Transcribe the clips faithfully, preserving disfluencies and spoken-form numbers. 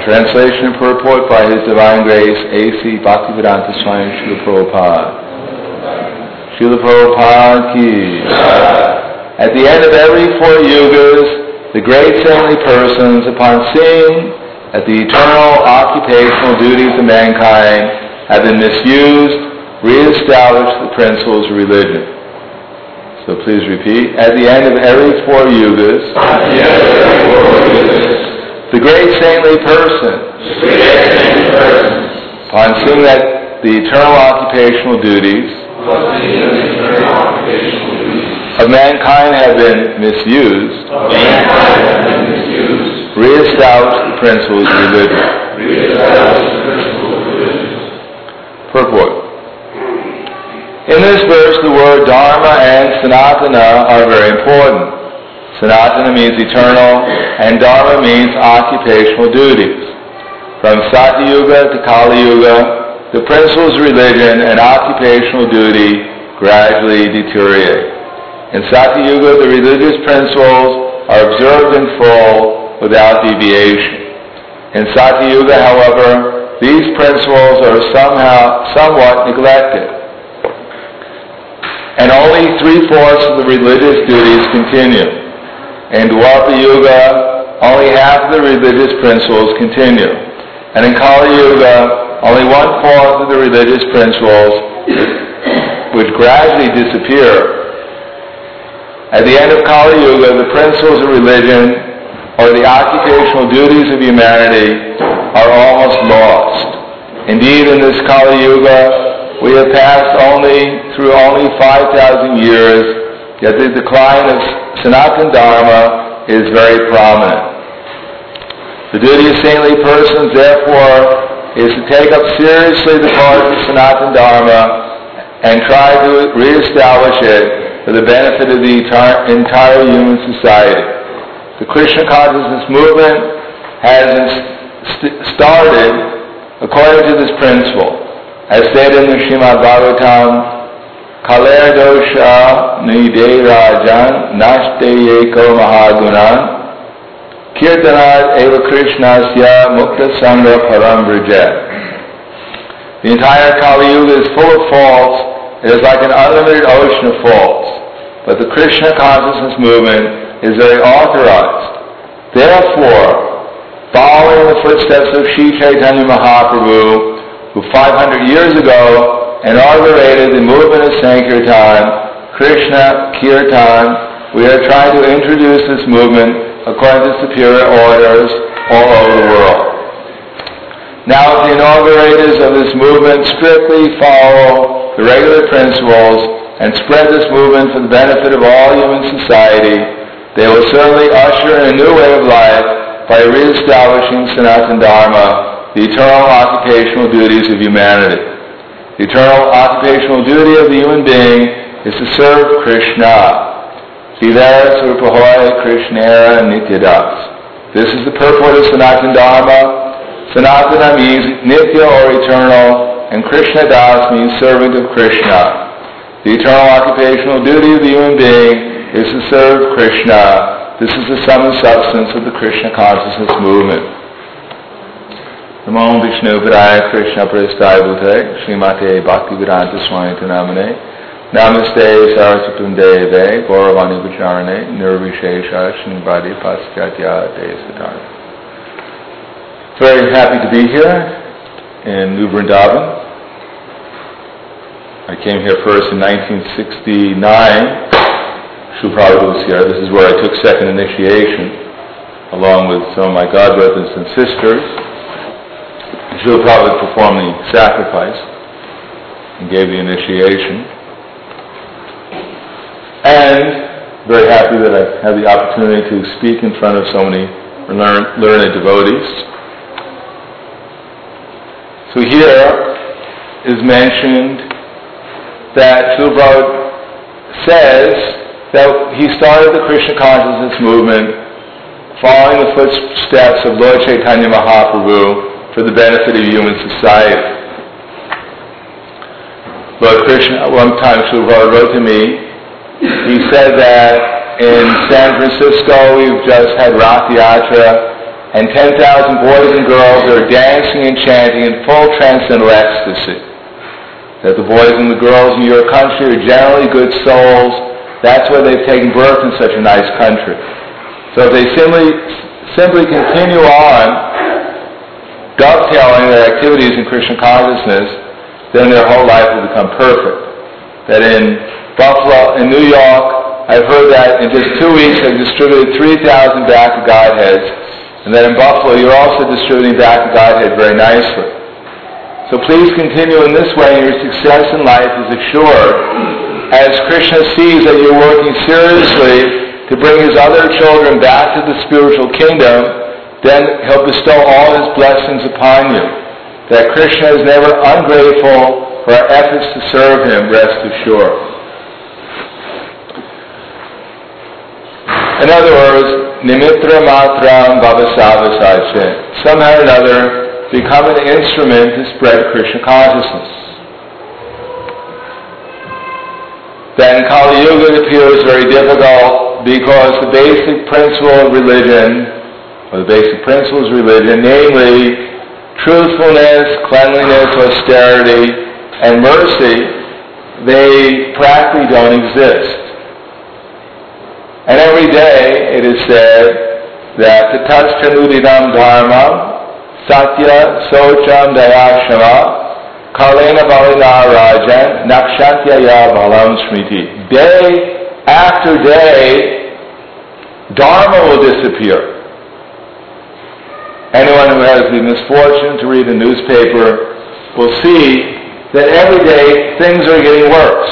Translation and purport by His Divine Grace, A C Bhaktivedanta Swami Srila Prabhupada. Srila Prabhupada ki. At the end of every four yugas, the great saintly persons, upon seeing that the eternal occupational duties of mankind have been misused, re-establish the principles of religion. So please repeat. At the end of every four yugas, the great saintly person, upon seeing that the eternal occupational duties of mankind have been misused, re-establish the principles of religion. Purport. In this verse, the word Dharma and Sanatana are very important. Sanatana means eternal, and Dharma means occupational duties. From Satyuga to Kali Yuga, the principles of religion and occupational duty gradually deteriorate. In Satyuga, the religious principles are observed in full without deviation. In Satyuga, however, these principles are somehow somewhat neglected, and only three-fourths of the religious duties continue. In Dwapara Yuga, only half of the religious principles continue. And in Kali Yuga, only one-fourth of the religious principles would gradually disappear. At the end of Kali Yuga, the principles of religion, or the occupational duties of humanity, are almost lost. Indeed, in this Kali Yuga, we have passed only through only five thousand years, yet the decline of Sanatana Dharma is very prominent. The duty of saintly persons, therefore, is to take up seriously the cause of Sanatana Dharma and try to re-establish it for the benefit of the entire, entire human society. The Krishna consciousness movement has st- started according to this principle. As stated in the Srimad Bhagavatam, Kaler dosha nide rajan nashte yeko mahagunan kirtanat eva krishnasya mukta sangha param vrija. The entire Kali Yuga is full of faults. It is like an unlimited ocean of faults. But the Krishna consciousness movement is very authorized. Therefore, following the footsteps of Sri Chaitanya Mahaprabhu, who five hundred years ago inaugurated the movement of Sankirtan, Krishna Kirtan, we are trying to introduce this movement according to superior orders all over the world. Now, if the inaugurators of this movement strictly follow the regular principles and spread this movement for the benefit of all human society, they will certainly usher in a new way of life by re-establishing Sanatana Dharma, the eternal occupational duties of humanity. The eternal occupational duty of the human being is to serve Krishna. Vivera Surpahoya Krishnera Nityadas. This is the purport of Sanatana Dharma. Sanatana means Nitya or eternal, and Krishna Das means servant of Krishna. The eternal occupational duty of the human being is to serve Krishna. This is the sum and substance of the Krishna consciousness movement. Namo Vishnu Padaya Krishna Prasthaya Bhute Srimate Bhaktivedanta Swami Namane Namaste Saraswatam Deve Gauravani Vacharane Nirvishesha Shinvadi Paschatya Desatarna. Very happy to be here in New Vrindavan. I came here first in nineteen sixty-nine. Srila Prabhupada was here. This is where I took second initiation, along with some of my godbrothers and sisters. Srila Prabhupada performed the sacrifice and gave the initiation. And very happy that I have the opportunity to speak in front of so many learned, learned devotees. So here is mentioned that Srila Prabhupada says that he started the Krishna consciousness movement following the footsteps of Lord Chaitanya Mahaprabhu for the benefit of human society. Lord Krishna, one time Srila Prabhupada wrote to me, he said that in San Francisco we've just had Rath Yatra, and ten thousand boys and girls are dancing and chanting in full transcendental ecstasy. That the boys and the girls in your country are generally good souls. That's why they've taken birth in such a nice country. So if they simply, simply continue on dovetailing their activities in Krishna consciousness, then their whole life will become perfect. That in Buffalo, in New York, I've heard that in just two weeks they've distributed three thousand back to Godheads, and that in Buffalo you're also distributing back to Godhead very nicely. So please continue in this way, and your success in life is assured. As Krishna sees that you're working seriously to bring his other children back to the spiritual kingdom, then he'll bestow all his blessings upon you. That Krishna is never ungrateful for our efforts to serve him, rest assured. In other words, nimitra matram bhavasavasache. Somehow or another, become an instrument to spread Krishna consciousness. Then Kali Yuga it appears very difficult because the basic principle of religion, or the basic principles of religion, namely truthfulness, cleanliness, austerity, and mercy, they practically don't exist. And every day it is said that tatasthanudidam dharmam Satya Socham Dayashama Kalena Balina Rajan Nakshatyaya Balam Smriti. Day after day, Dharma will disappear. Anyone who has the misfortune to read a newspaper will see that every day things are getting worse.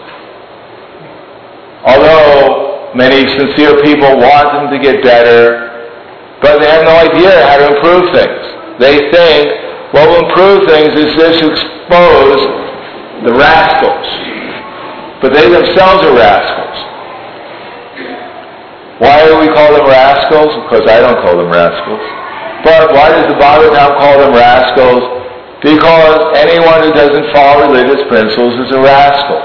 Although many sincere people want them to get better, but they have no idea how to improve things. They think what will improve things is just to expose the rascals. But they themselves are rascals. Why do we call them rascals? Because I don't call them rascals. But why does the Bhagavatam call them rascals? Because anyone who doesn't follow religious principles is a rascal.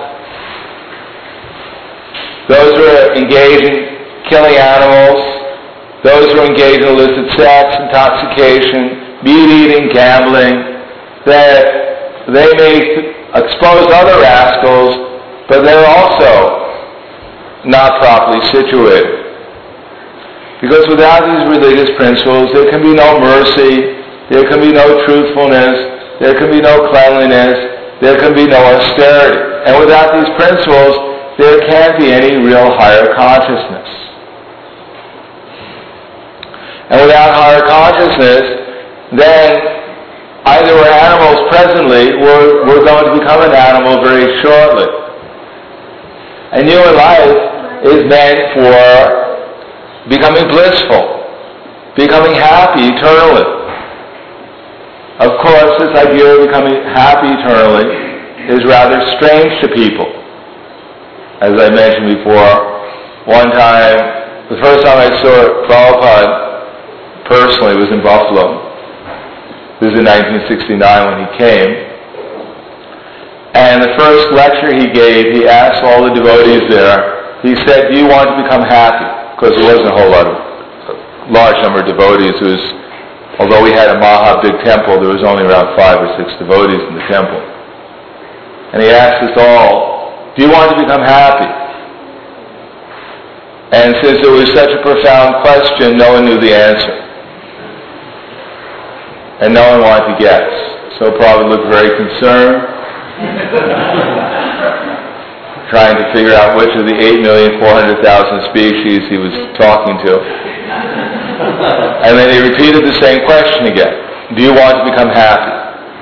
Those who are engaged in killing animals, those who are engaged in illicit sex, intoxication, meat eating, gambling, that they may expose other rascals, but they're also not properly situated. Because without these religious principles, there can be no mercy, there can be no truthfulness, there can be no cleanliness, there can be no austerity. And without these principles, there can't be any real higher consciousness. And without higher consciousness, then either we're animals presently, or we're going to become an animal very shortly. And human life is meant for becoming blissful, becoming happy eternally. Of course, this idea of becoming happy eternally is rather strange to people. As I mentioned before, one time, the first time I saw Prabhupada personally was in Buffalo. This was in nineteen sixty-nine when he came. And the first lecture he gave, he asked all the devotees there, he said, do you want to become happy? Because there wasn't a whole lot of, a large number of devotees. It was, although we had a Maha big temple, there was only around five or six devotees in the temple. And he asked us all, do you want to become happy? And since it was such a profound question, no one knew the answer. And no one wanted to guess. So Prabhupada looked very concerned, trying to figure out which of the eight million four hundred thousand species he was talking to. And then he repeated the same question again. Do you want to become happy?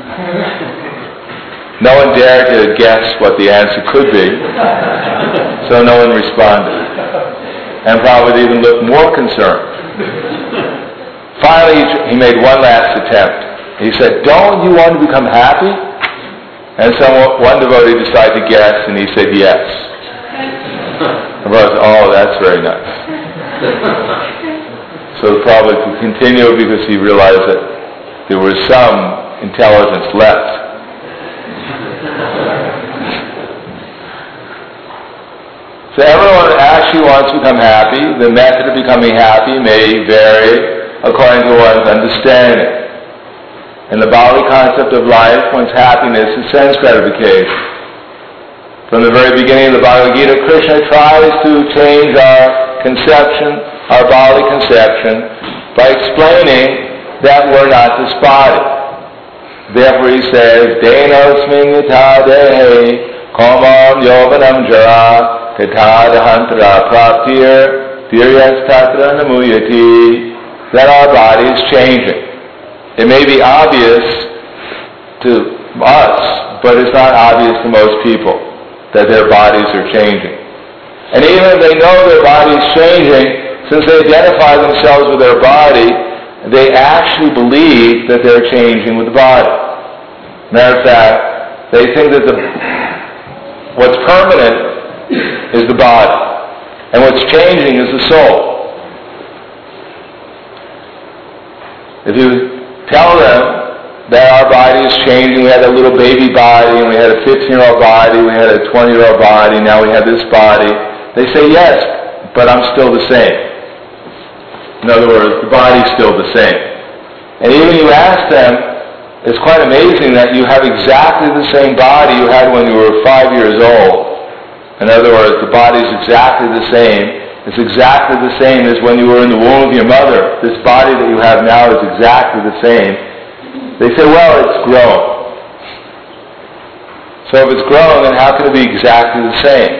No one dared to guess what the answer could be, so no one responded. And Prabhupada even looked more concerned. Finally, he made one last attempt. He said, don't you want to become happy? And someone, one devotee decided to guess, and he said yes. And Prabhupada said, oh, that's very nice. So Prabhupada could continue because he realized that there was some intelligence left. So everyone actually wants to become happy. The method of becoming happy may vary according to one's understanding. In the Bali concept of life, one's happiness is sense gratification. From the very beginning of the Bhagavad Gita, Krishna tries to change our conception, our Bali conception, by explaining that we're not this body. Therefore he says, Denosmin yata dehe, komam yovanam jara, tata dahantara praptir, viryas tatra namuyati, that our body is changing. It may be obvious to us, but it's not obvious to most people that their bodies are changing. And even if they know their body's changing, since they identify themselves with their body, they actually believe that they're changing with the body. Matter of fact, they think that the what's permanent is the body, and what's changing is the soul. If you tell them that our body is changing, we had a little baby body, and we had a fifteen-year-old body, we had a twenty-year-old body, now we have this body, they say, yes, but I'm still the same. In other words, the body's still the same. And even you ask them, it's quite amazing that you have exactly the same body you had when you were five years old. In other words, the body's exactly the same. It's exactly the same as when you were in the womb of your mother. This body that you have now is exactly the same. They say, well, it's grown. So if it's grown, then how can it be exactly the same?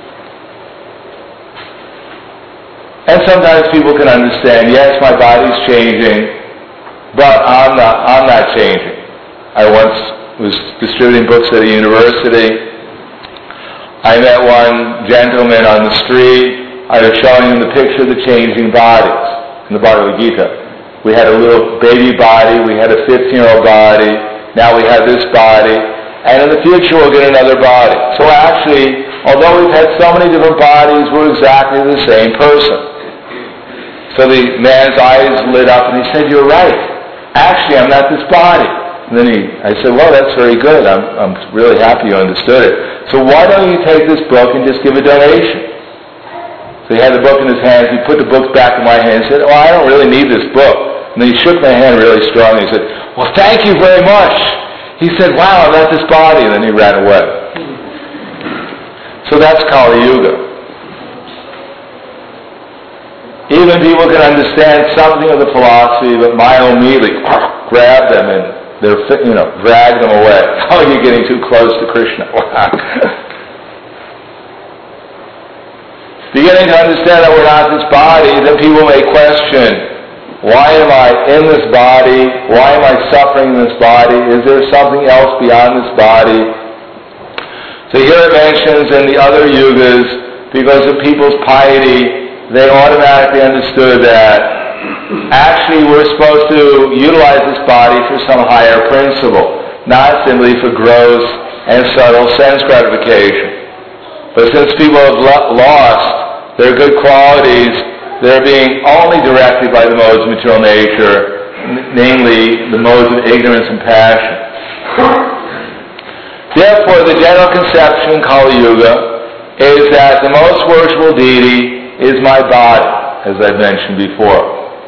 And sometimes people can understand, yes, my body's changing, but I'm not, I'm not changing. I once was distributing books at a university. I met one gentleman on the street. I was showing him the picture of the changing bodies in the Bhagavad Gita. We had a little baby body, we had a fifteen-year-old body, now we have this body, and in the future we'll get another body. So actually, although we've had so many different bodies, we're exactly the same person. So the man's eyes lit up and he said, you're right. Actually, I'm not this body. And then he, I said, well, that's very good. I'm, I'm really happy you understood it. So why don't you take this book and just give a donation? So he had the book in his hands. He put the book back in my hand and said, oh, I don't really need this book. And then he shook my hand really strong and he said, well, thank you very much. He said, wow, I'm not this body. And then he ran away. So that's Kali Yuga. Even people can understand something of the philosophy, but Maya immediately grab them and they're, you know, drag them away. Oh, you're getting too close to Krishna. Beginning to understand that we're not this body, then people may question, why am I in this body? Why am I suffering in this body? Is there something else beyond this body? So here it mentions in the other yugas, because of people's piety, they automatically understood that actually we're supposed to utilize this body for some higher principle, not simply for gross and subtle sense gratification. But since people have lo- lost their good qualities, they're being only directed by the modes of material nature, n- namely the modes of ignorance and passion. Therefore, the general conception in Kali Yuga is that the most worshipful deity is my body, as I've mentioned before.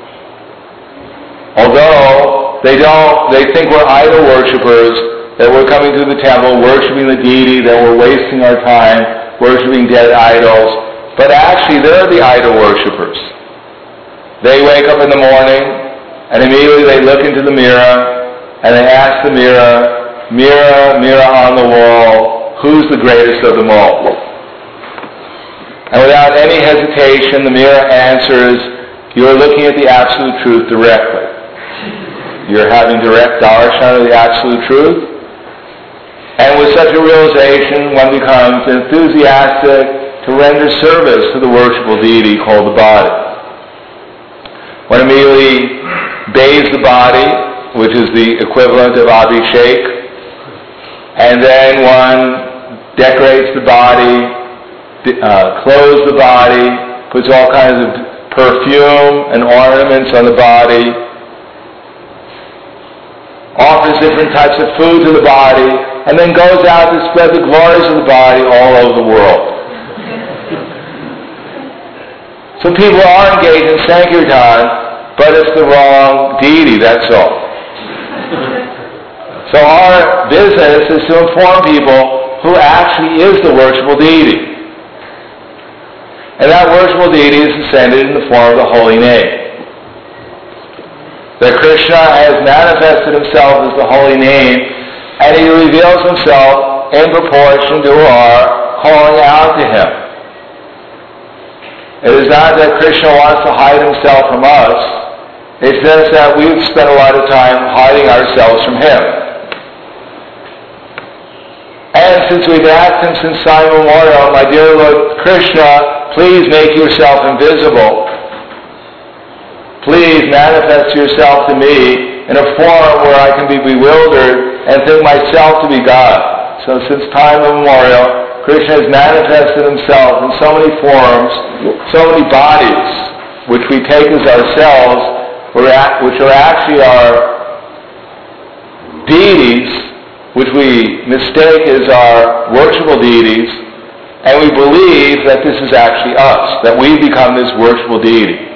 Although they don't, they think we're idol worshippers, that we're coming to the temple, worshiping the deity, that we're wasting our time worshiping dead idols. But actually, they're the idol worshippers. They wake up in the morning, and immediately they look into the mirror, and they ask the mirror, mirror, mirror on the wall, who's the greatest of them all? And without any hesitation, the mirror answers, you're looking at the absolute truth directly. You're having direct darshan of the absolute truth. And with such a realization, one becomes enthusiastic to render service to the worshipful deity called the body. One immediately bathes the body, which is the equivalent of abhishek, and then one decorates the body, Uh, clothes the body, puts all kinds of perfume and ornaments on the body, offers different types of food to the body, and then goes out to spread the glories of the body all over the world. So people are engaged in Sankirtan, but it's the wrong deity, that's all. So our business is to inform people who actually is the worshipful deity. And that worshipful deity is descended in the form of the holy name. That Krishna has manifested himself as the holy name, and he reveals himself in proportion to our calling out to him. It is not that Krishna wants to hide himself from us. It's just that we've spent a lot of time hiding ourselves from him. And since we've asked him since time immemorial, my dear Lord Krishna, please make yourself invisible. Please manifest yourself to me in a form where I can be bewildered and think myself to be God. So since time immemorial, Krishna has manifested himself in so many forms, so many bodies, which we take as ourselves, which are actually our deities, which we mistake as our worshipful deities, and we believe that this is actually us, that we become this worshipful deity.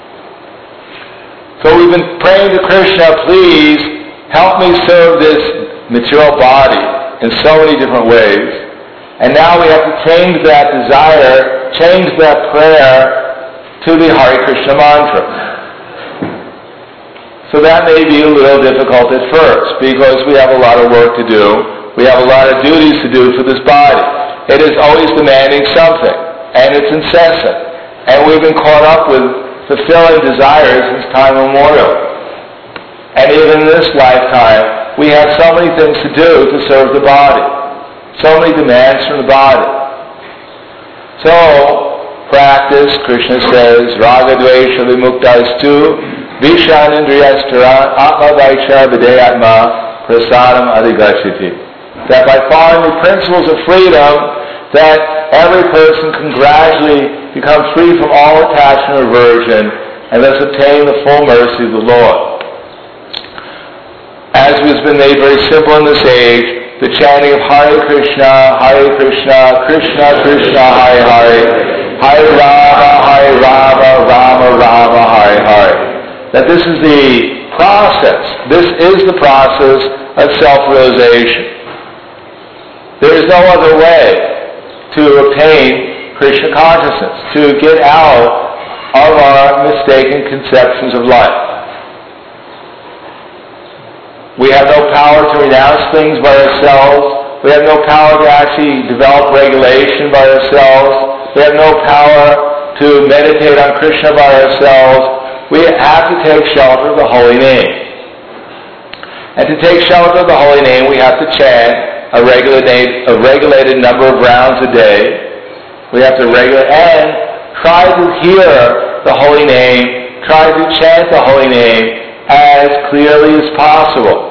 So we've been praying to Krishna, please help me serve this material body in so many different ways. And now we have to change that desire, change that prayer to the Hare Krishna mantra. So that may be a little difficult at first because we have a lot of work to do. We have a lot of duties to do for this body. It is always demanding something, and it's incessant. And we've been caught up with fulfilling desires since time immemorial. And even in this lifetime, we have so many things to do to serve the body. So many demands from the body. So, practice, Krishna says, Raga Dvesha Vimuktastu Vishanindriyastara Atma Vaisha Vidayatma Prasadam Adhigachiti. That by following the principles of freedom, that every person can gradually become free from all attachment or aversion and thus obtain the full mercy of the Lord. As has been made very simple in this age, the chanting of Hare Krishna, Hare Krishna, Krishna Krishna, Hare Hare, Hare Rama, Hare Rama, Rama Rama, Hare Hare. That this is the process. This is the process of self-realization. There is no other way to obtain Krishna consciousness, to get out of our mistaken conceptions of life. We have no power to renounce things by ourselves. We have no power to actually develop regulation by ourselves. We have no power to meditate on Krishna by ourselves. We have to take shelter of the holy name. And to take shelter of the holy name, we have to chant a regulated, a regulated number of rounds a day. We have to regulate and try to hear the holy name, try to chant the holy name as clearly as possible.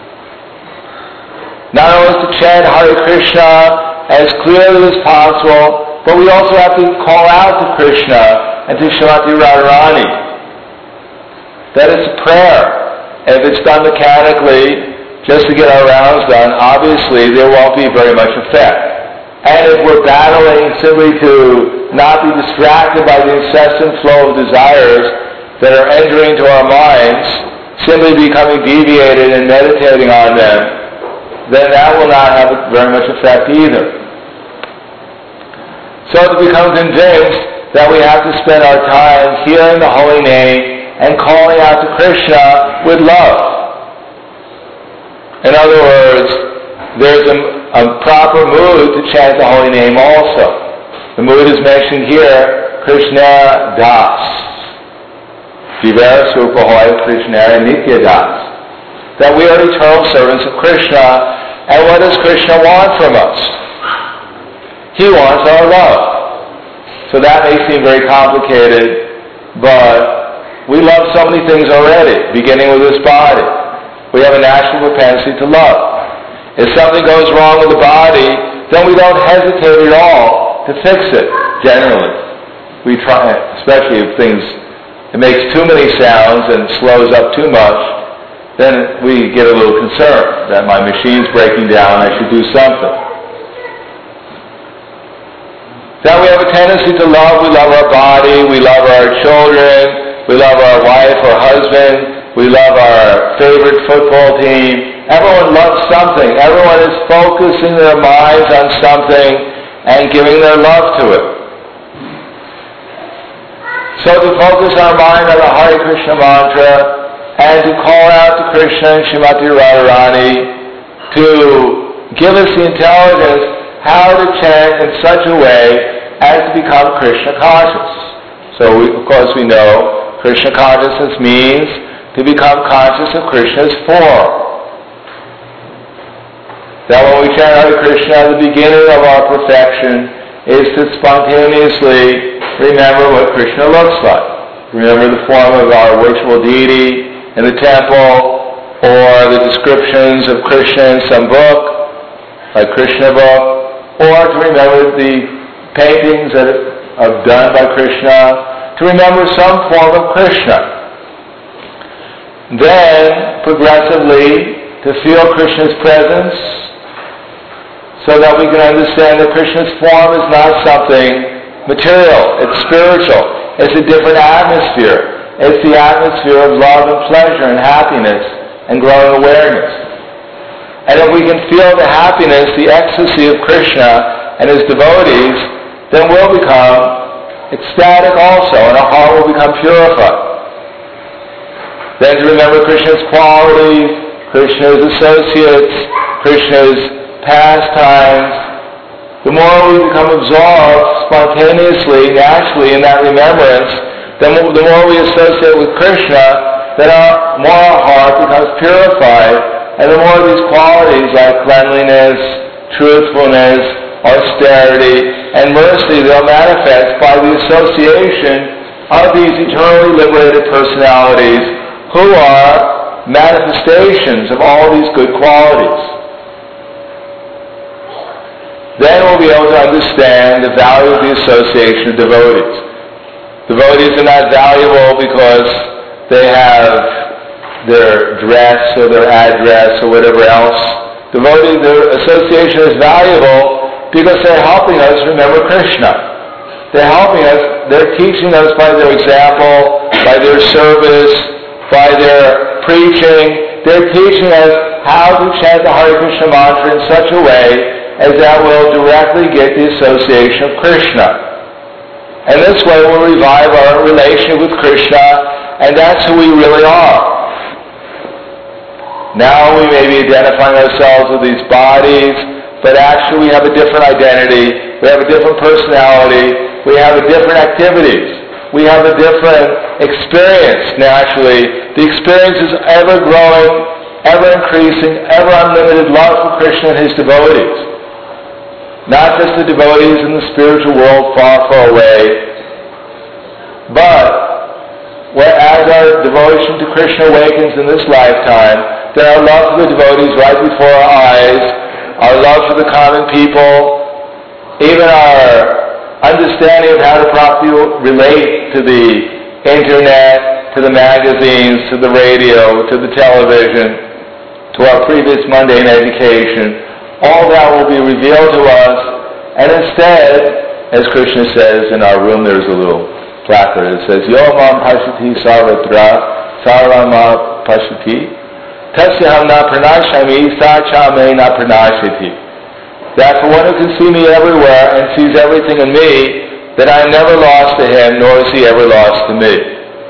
Not only to chant Hare Krishna as clearly as possible, but we also have to call out to Krishna and to Srimati Radharani. That is a prayer. And if it's done mechanically, just to get our rounds done, obviously there won't be very much effect. And if we're battling simply to not be distracted by the incessant flow of desires that are entering into our minds, simply becoming deviated and meditating on them, then that will not have very much effect either. So to become convinced that we have to spend our time hearing the holy name and calling out to Krishna with love. In other words, there's a, a proper mood to chant the holy name also. The mood is mentioned here, Krishna Das. Jivara Supa Hoy Krishna Nitya Das. That we are eternal servants of Krishna, and what does Krishna want from us? He wants our love. So that may seem very complicated, but we love so many things already, beginning with this body. We have a natural propensity to love. If something goes wrong with the body, then we don't hesitate at all to fix it, generally. We try, especially if things, it makes too many sounds and slows up too much, then we get a little concerned that my machine's breaking down, I should do something. That we have a tendency to love, we love our body, we love our children, we love our wife or husband, we love our favorite football team. Everyone loves something. Everyone is focusing their minds on something and giving their love to it. So to focus our mind on the Hare Krishna mantra and to call out to Krishna and Srimati Radharani to give us the intelligence how to chant in such a way as to become Krishna conscious. So we, of course we know Krishna consciousness means to become conscious of Krishna's form. That when we chant Hare Krishna, the beginning of our perfection is to spontaneously remember what Krishna looks like. Remember the form of our worshipful deity in the temple, or the descriptions of Krishna in some book, like Krishna book, or to remember the paintings that are done by Krishna, to remember some form of Krishna. Then, progressively, to feel Krishna's presence, so that we can understand that Krishna's form is not something material, it's spiritual, it's a different atmosphere. It's the atmosphere of love and pleasure and happiness and growing awareness. And if we can feel the happiness, the ecstasy of Krishna and his devotees, then we'll become ecstatic also, and our heart will become purified. Then to remember Krishna's qualities, Krishna's associates, Krishna's pastimes, the more we become absorbed spontaneously, naturally in that remembrance, then the more we associate with Krishna, then our, more our heart becomes purified, and the more these qualities like cleanliness, truthfulness, austerity, and mercy, they'll manifest by the association of these eternally liberated personalities who are manifestations of all these good qualities. Then we'll be able to understand the value of the association of devotees. Devotees are not valuable because they have their dress or their address or whatever else. Devotees, their association is valuable because they're helping us remember Krishna. They're helping us, they're teaching us by their example, by their service, by their preaching. They're teaching us how to chant the Hare Krishna mantra in such a way as that will directly get the association of Krishna. And this way we'll revive our relationship with Krishna, and that's who we really are. Now we may be identifying ourselves with these bodies, but actually we have a different identity, we have a different personality, we have a different activities, we have a different experience naturally. The experience is ever growing, ever increasing, ever unlimited love for Krishna and his devotees. Not just the devotees in the spiritual world far, far away, but whereas our devotion to Krishna awakens in this lifetime, then our love for the devotees right before our eyes, our love for the common people, even our understanding of how to properly relate to the internet, to the magazines, to the radio, to the television, to our previous mundane education, all that will be revealed to us, and instead, as Krishna says in our room, there's a little placard that says, Yo mam pashati sarvatra sarvama pashati tasyaham na pranashami sacha me na pranashati. That for one who can see me everywhere and sees everything in me, that I am never lost to him, nor is he ever lost to me.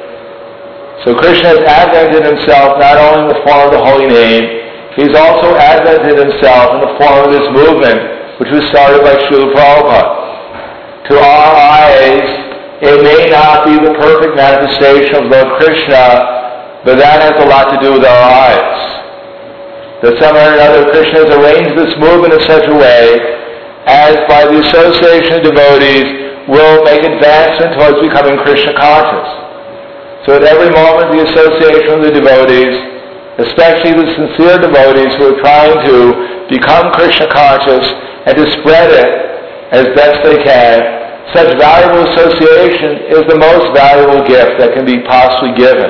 So Krishna has advented himself not only in the form of the holy name, he's also advented himself in the form of this movement, which was started by Srila Prabhupada. To our eyes, it may not be the perfect manifestation of Lord Krishna, but that has a lot to do with our eyes. That somehow or another Krishna has arranged this movement in such a way as by the association of devotees will make advancement towards becoming Krishna conscious. So at every moment the association of the devotees, especially the sincere devotees who are trying to become Krishna conscious and to spread it as best they can, such valuable association is the most valuable gift that can be possibly given.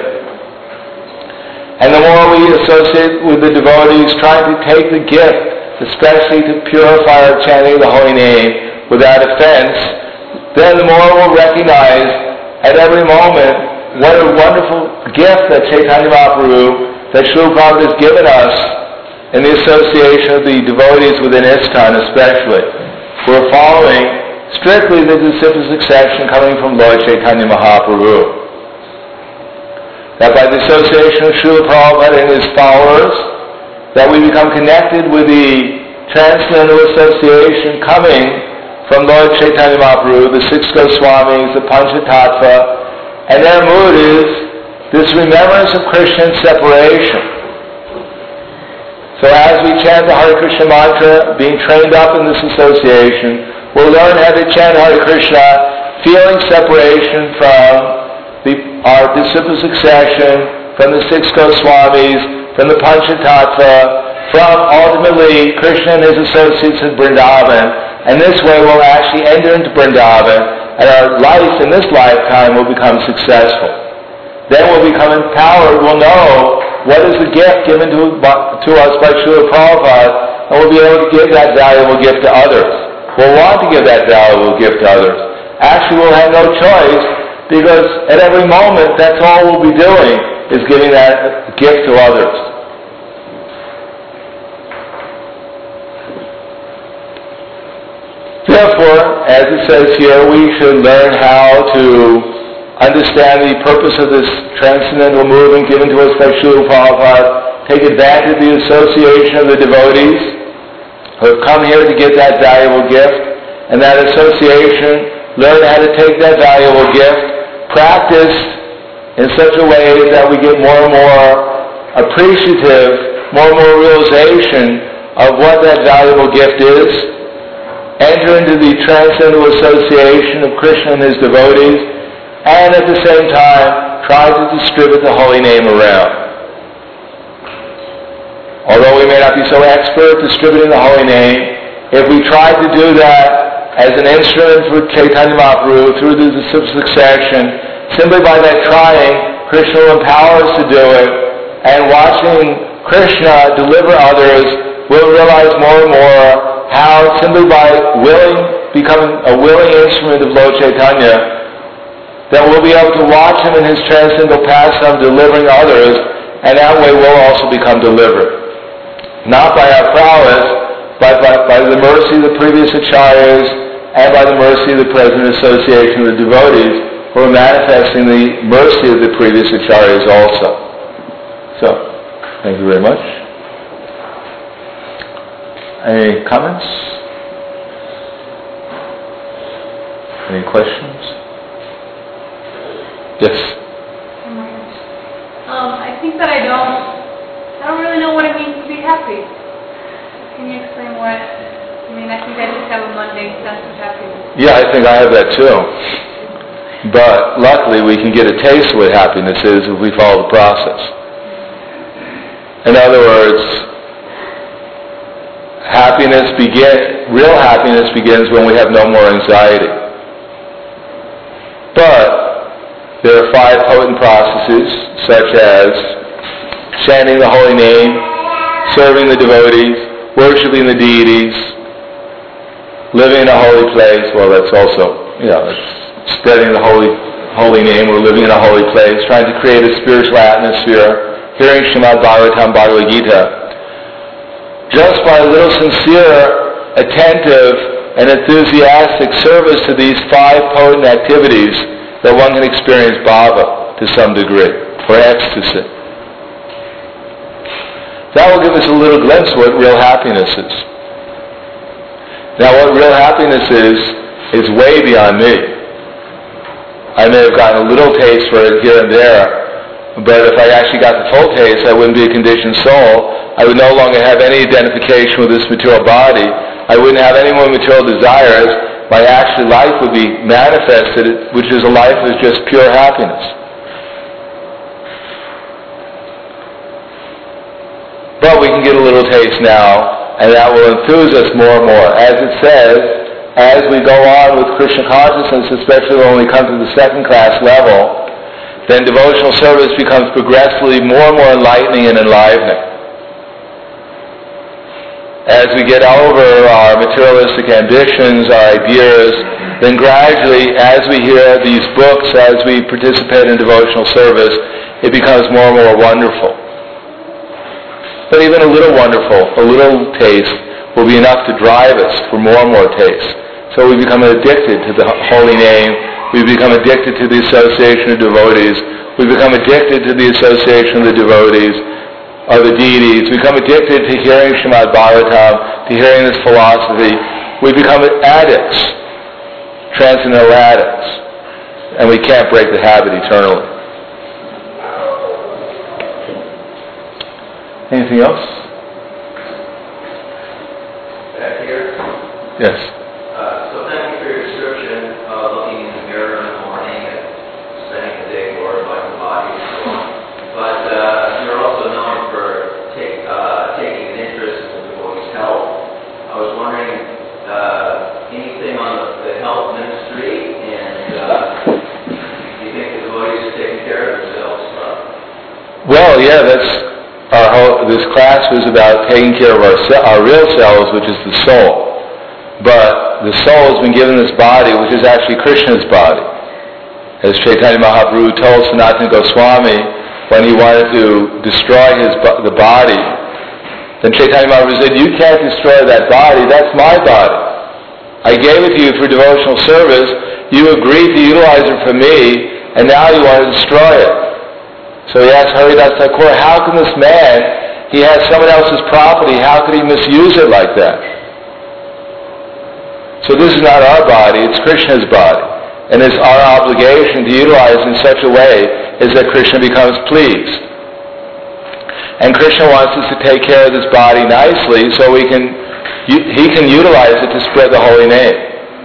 And the more we associate with the devotees trying to take the gift, especially to purify our chanting of the holy name without offense, then the more we'll recognize at every moment what a wonderful gift that Chaitanya Mahaprabhu, that Srila Prabhupada has given us in the association of the devotees within ISKCON especially. We're following strictly the disciple succession coming from Lord Chaitanya Mahaprabhu. That by the association of Srila Prabhupada and his followers, that we become connected with the transcendental association coming from Lord Chaitanya Mahaprabhu, the six Goswamis, the Panchatattva, and their mood is this remembrance of Krishna's separation. So as we chant the Hare Krishna mantra, being trained up in this association, we'll learn how to chant Hare Krishna, feeling separation from the, our disciple succession, from the six Goswamis, from the Panchatattva, from ultimately Krishna and his associates in Vrindavan. And this way we'll actually enter into Vrindavan, and our life in this lifetime will become successful. Then we'll become empowered. We'll know what is the gift given to, to us by Srila Prabhupada, and we'll be able to give that valuable gift to others. We'll want to give that valuable gift to others. Actually, we'll have no choice, because at every moment, that's all we'll be doing, is giving that gift to others. Therefore, as it says here, we should learn how to understand the purpose of this transcendental movement given to us by Srila Prabhupada, take advantage of the association of the devotees who have come here to get that valuable gift, and that association, learn how to take that valuable gift, practice in such a way that we get more and more appreciative, more and more realization of what that valuable gift is, enter into the transcendental association of Krishna and his devotees, and at the same time try to distribute the holy name around. Although we may not be so expert distributing the holy name, if we try to do that as an instrument for Chaitanya Mahaprabhu through the disciple succession, simply by that trying, Krishna will empower us to do it, and watching Krishna deliver others, we'll realize more and more how simply by willing, becoming a willing instrument of Lord Chaitanya, that we'll be able to watch him in his transcendental pastime delivering others, and that way we'll also become delivered. Not by our prowess, but by, by the mercy of the previous acharyas, and by the mercy of the present association of the devotees, who are manifesting the mercy of the previous acharyas also. So, thank you very much. Any comments? Any questions? Yes? Um, I think that I don't, I don't really know what it means to be happy. Can you explain what, I mean, I think I just have a mundane sense of happiness. Yeah, I think I have that too. But luckily we can get a taste of what happiness is if we follow the process. In other words, happiness begin, real happiness begins when we have no more anxiety. But there are five potent processes, such as chanting the holy name, serving the devotees, worshiping the deities, living in a holy place. Well, that's also, you know, it's spreading the holy holy name. We're living in a holy place, trying to create a spiritual atmosphere, hearing Srimad Bhagavatam, Bhagavad Gita. Just by a little sincere, attentive, and enthusiastic service to these five potent activities, that one can experience bhava to some degree, or ecstasy. That will give us a little glimpse of what real happiness is. Now, what real happiness is, is way beyond me. I may have gotten a little taste for it here and there, but if I actually got the full taste, I wouldn't be a conditioned soul. I would no longer have any identification with this material body. I wouldn't have any more material desires. My actual life would be manifested, which is a life of just pure happiness. But we can get a little taste now, and that will enthuse us more and more. As it says, as we go on with Krishna consciousness, especially when we come to the second class level, then devotional service becomes progressively more and more enlightening and enlivening. As we get over our materialistic ambitions, our ideas, then gradually, as we hear these books, as we participate in devotional service, it becomes more and more wonderful. But even a little wonderful, a little taste, will be enough to drive us for more and more taste. So we become addicted to the holy name. We become addicted to the association of devotees. We become addicted to the association of the devotees, of the deities. We become addicted to hearing Srimad Bhagavatam, to hearing this philosophy. We become addicts, transcendental addicts, and we can't break the habit eternally. Anything else? Back here? Yes. Uh, so thank you for your description of looking in the mirror in the morning and spending the day glorifying the body and so on. But uh, you're also known for take, uh, taking an interest in the devotee's health. I was wondering uh, anything on the, the health ministry, and uh, do you think the devotees are taking care of themselves? Uh, Well, yeah, that's our whole, this class was about taking care of our, our real selves, which is the soul. But the soul has been given this body, which is actually Krishna's body. As Chaitanya Mahaprabhu told Sanatana Goswami when he wanted to destroy his the body, then Chaitanya Mahaprabhu said, "You can't destroy that body, that's my body. I gave it to you for devotional service, you agreed to utilize it for me, and now you want to destroy it." So he asked Haridas Thakur, how can this man, he has someone else's property, how could he misuse it like that? So this is not our body, it's Krishna's body. And it's our obligation to utilize in such a way is that Krishna becomes pleased. And Krishna wants us to take care of this body nicely so we can, he can utilize it to spread the holy name.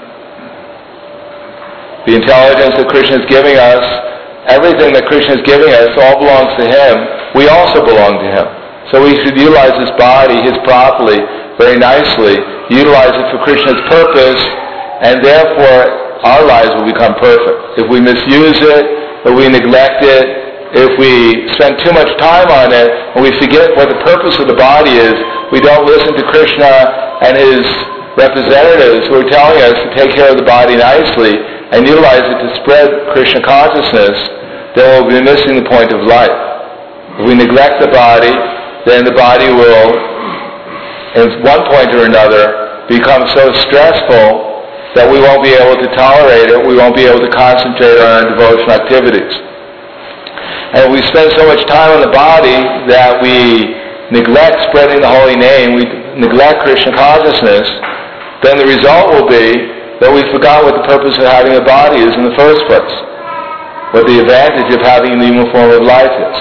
The intelligence that Krishna is giving us, everything that Krishna is giving us, all belongs to him. We also belong to him. So we should utilize this body, his property, very nicely, utilize it for Krishna's purpose, and therefore our lives will become perfect. If we misuse it, if we neglect it, if we spend too much time on it, and we forget what the purpose of the body is, we don't listen to Krishna and his representatives who are telling us to take care of the body nicely and utilize it to spread Krishna consciousness, then we'll be missing the point of life. If we neglect the body, then the body will, at one point or another, become so stressful that we won't be able to tolerate it, we won't be able to concentrate on our devotional activities. And if we spend so much time on the body that we neglect spreading the holy name, we neglect Krishna consciousness, then the result will be that we forgot what the purpose of having a body is in the first place, what the advantage of having the human form of life is.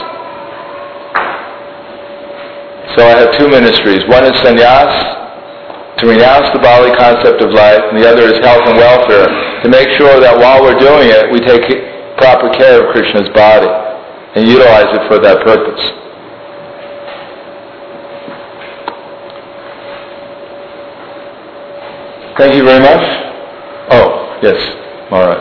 So I have two ministries. One is sannyas, to renounce the bodily concept of life, and the other is health and welfare, to make sure that while we're doing it, we take proper care of Krishna's body and utilize it for that purpose. Thank you very much. Oh, yes, Maharaj.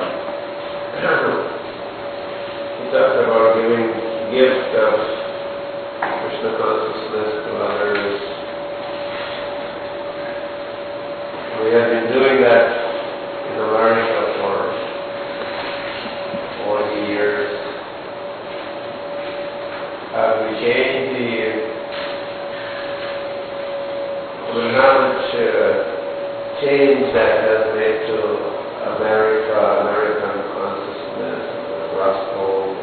You talked about giving gift of Krishna consciousness to others. We have been doing that in America for forty years. Have we changed the, the knowledge uh, change that has made to America, American consciousness, the gospel,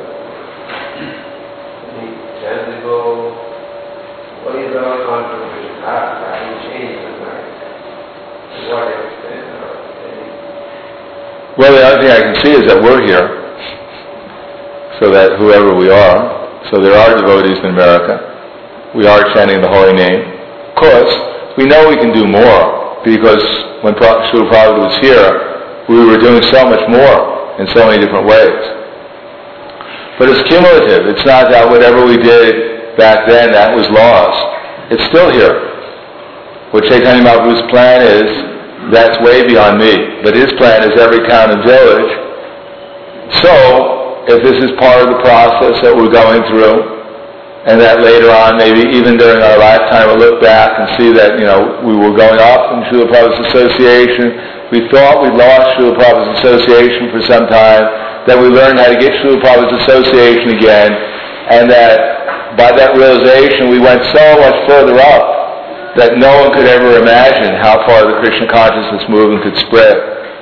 any tangible? What is our contribution? How have we changed America? To what extent? Or any? Well, the other thing I can see is that we're here, so that whoever we are, so there are devotees in America. We are chanting the holy name. Of course, we know we can do more, because when Srila Prabhupada was here, we were doing so much more in so many different ways. But it's cumulative. It's not that whatever we did back then, that was lost. It's still here. What Chaitanya Mahaprabhu's plan is, that's way beyond me. But his plan is every town and village. So, if this is part of the process that we're going through, and that later on, maybe even during our lifetime, we'll look back and see that, you know, we were going up in Srila Prabhupada's association. We thought we lost Srila Prabhupada's association for some time, that we learned how to get Srila Prabhupada's association again, and that by that realization we went so much further up that no one could ever imagine how far the Krishna consciousness movement could spread.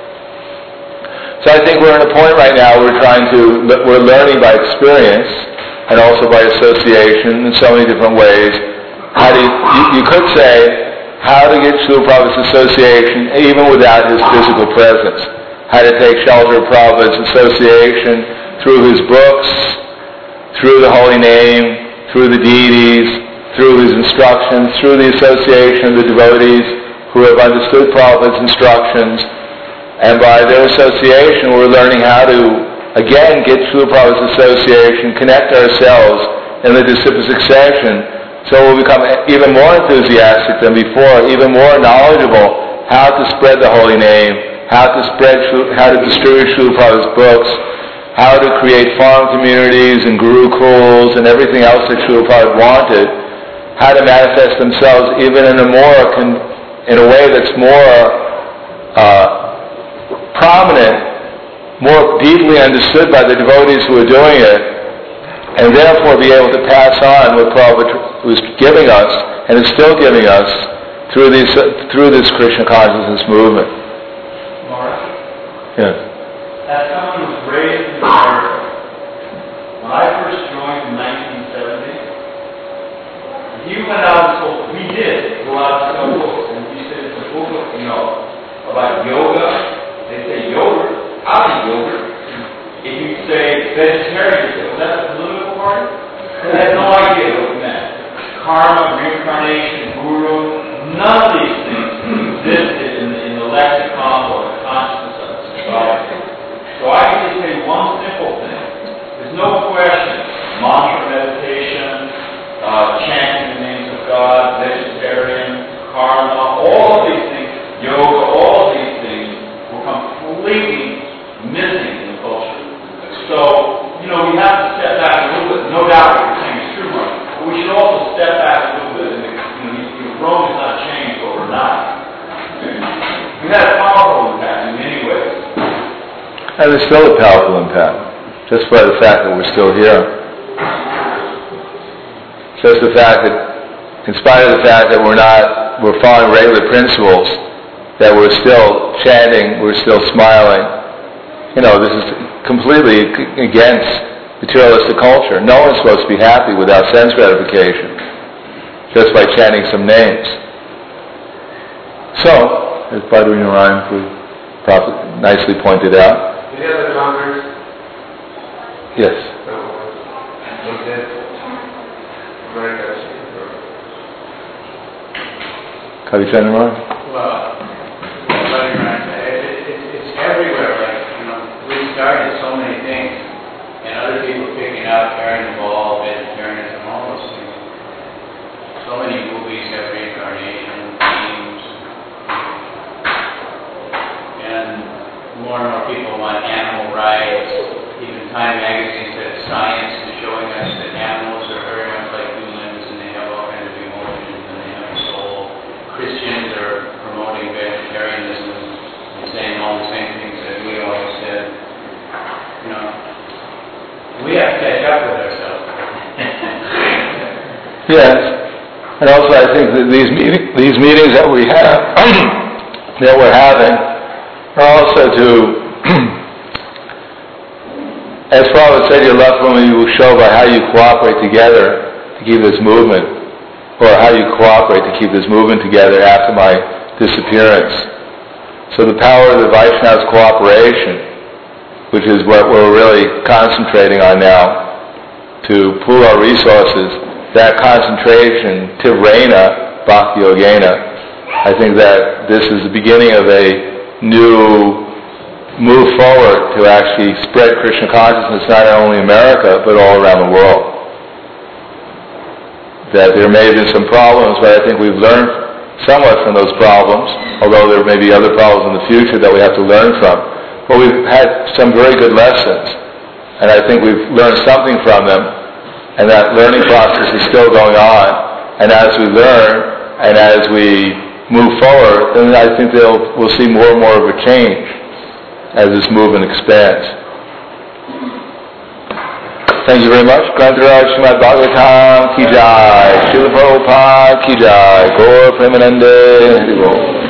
So I think we're at a point right now where we're trying to, we're learning by experience and also by association in so many different ways. How do you, you, you could say how to get Srila Prabhupada's association even without his physical presence. How to take shelter of Prabhupada's association through his books, through the holy name, through the deities, through his instructions, through the association of the devotees who have understood Prabhupada's instructions. And by their association, we're learning how to, again, get Srila Prabhupada's association, connect ourselves in the disciple succession, so we'll become even more enthusiastic than before, even more knowledgeable how to spread the holy name, how to spread, how to distribute Srila Prabhupada's books, how to create farm communities and gurukuls and everything else that Srila Prabhupada wanted, how to manifest themselves even in a more, con- in a way that's more uh, prominent, more deeply understood by the devotees who are doing it, and therefore be able to pass on what Prabhupada was giving us and is still giving us through these uh, through this Krishna consciousness movement. Mark? Yes. As someone who was raised in America, when I first joined in nineteen seventy, he went out and told, we did go out and sell books, and we said it's a book of, you know, about yoga. They say yogurt. I'll eat yogurt. If you say vegetarian, you say, well, that's a political party? They had no idea what it meant. Karma, reincarnation, guru, none of these things existed in the, in the lexicon or the consciousness of society. So I can just say one simple thing. There's no question. Mantra meditation, uh, chanting the names of God, vegetarian, karma, all of these things, yoga, all of these things were completely missing in the culture. So, you know, we have to step back a little bit. No doubt what you're saying is true, Mark. But we should also step back a little bit. And, you know, Rome has not changed overnight. We had a powerful impact in many ways. And there's still a powerful impact, just by the fact that we're still here. Just the fact that, in spite of the fact that we're not, we're following regular principles, that we're still chanting, we're still smiling. You know, this is completely against materialistic culture. No one's supposed to be happy without sense gratification, just by chanting some names. So, as Bhadri Narayan nicely pointed out. Any other comments? Yes. No. Okay. Very good. Kavichandra Narayan? Well, Bhadri Narayan, it, it, it's everywhere. Like, you know, we started so many things, and other people picking up, carrying the ball, vegetarianism, all those things. So many movies have reincarnation, themes, and more and more people want animal rights. Even Time Magazine said science is showing us that animals are very much like humans, and they have all kinds of emotions, and they have a soul. Christians are promoting vegetarianism and saying all the same things that we always said. You know, we have to catch up with ourselves. Yes. And also I think that these, meeting, these meetings that we have, that we're having, are also to, as Prabhupada said, your love for me will show by how you cooperate together to keep this movement, or how you cooperate to keep this movement together after my disappearance. So the power of the Vaishnav's cooperation, which is what we're really concentrating on now, to pool our resources, that concentration, Tivrena Bhakti Yogena, I think that this is the beginning of a new move forward to actually spread Krishna consciousness not only in America, but all around the world. That there may have been some problems, but I think we've learned somewhat from those problems, although there may be other problems in the future that we have to learn from. But we've had some very good lessons, and I think we've learned something from them. and that learning process is still going on. And as we learn, and as we move forward, then I think they'll, we'll see more and more of a change as this movement expands. Thank you very much. Grantaraj Srimad Bhagavatam Ki Jai, Srila Prabhupada Ki Jai, Gaur Premanande Hari Bol.